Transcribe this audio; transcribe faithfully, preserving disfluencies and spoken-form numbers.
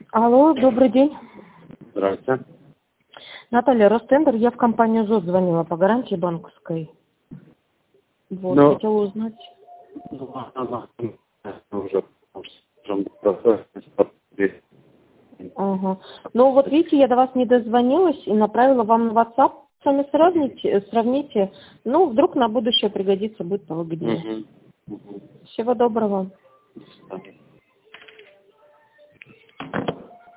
Алло, добрый день. Здравствуйте. Наталья, Ростендер, я в компанию ЗОД звонила по гарантии банковской. Вот, Ну, хотела узнать. ну, она уже уже Ага. Ну вот видите, я до вас не дозвонилась и направила вам на WhatsApp. Сами сравните, сравните. Ну, вдруг на будущее пригодится, будет повыгоднее. Мгм. Мгм. Всего доброго. До свидания.